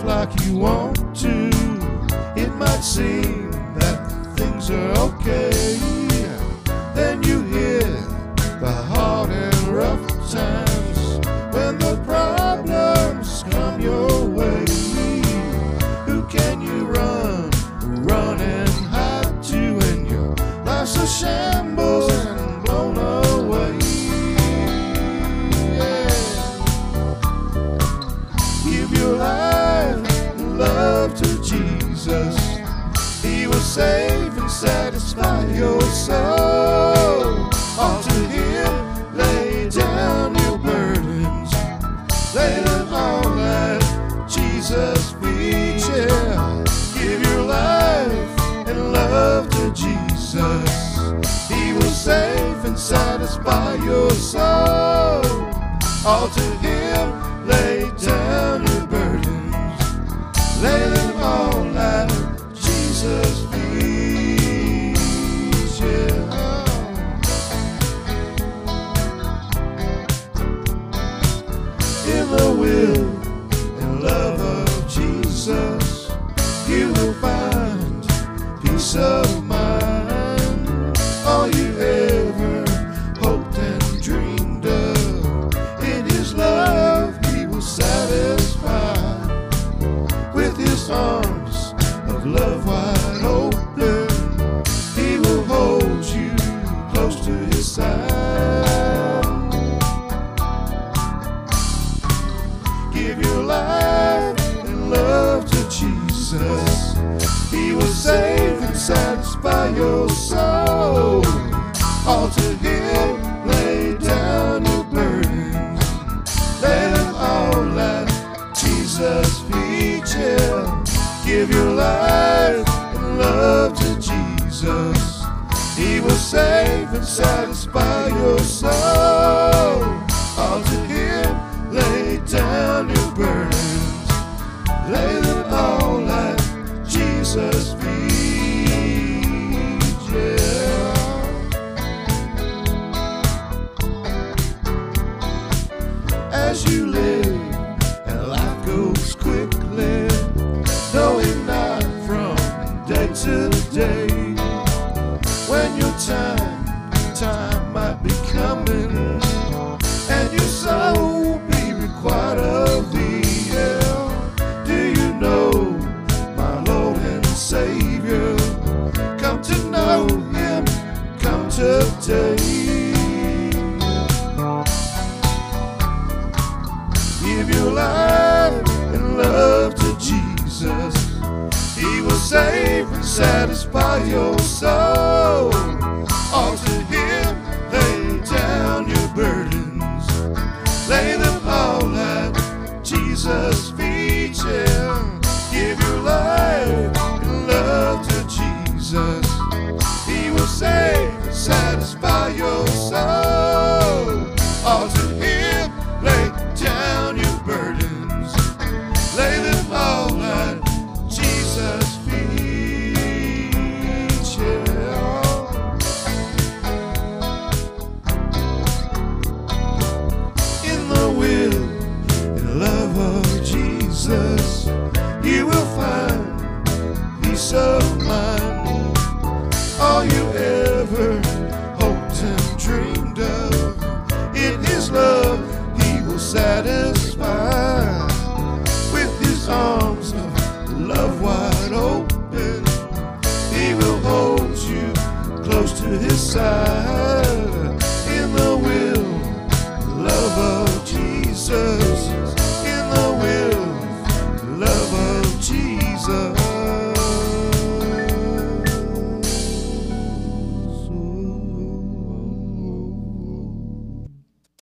life like you want to. It might seem that things are okay. Then you hear the hard and rough times when the problems come your way. Who can you run and hide to when your life's a shambles and blown away? Yeah. Give your life and love to Jesus. He will save and satisfy your soul. All to Him, lay down your burdens. Lay them all at Jesus' feet. Yeah. Give your life and love to Jesus. He will save and satisfy your soul. All to Him, lay down your burdens. Lay them all at Jesus' feet. Yeah. In the will and love of Jesus, you will find peace of mind. All you ever hoped and dreamed of, in His love He will satisfy. With His arms of love wide open, He will hold you close to His side. Give your life and love to Jesus. He will save and satisfy your soul. All to Him, lay down your burdens. Lay them all at Jesus' feet. Yeah. Give your life and love to Jesus. He will save and satisfy your soul. All to Him, lay down your burdens. Lay them all at Jesus' feet. Yeah. As you live and life goes quickly, knowing not from day to day, when your time might be coming, and your soul be required of thee. Yeah. Do you know my Lord and Savior? Come to know Him, come today. Give your life and love to Jesus. He will save and satisfy your soul. All to Him, lay down your burdens. Lay them all at Jesus' feet. Yeah. Give your life and love to Jesus. He will save and satisfy your soul. All to Him, lay down your burdens. Lay them all at Jesus' feet. Yeah. In the will and love of Jesus, you will find peace of mind. All you ever hoped and dreamed of, in His love He will satisfy. With His arms of love wide open, He will hold you close to His side.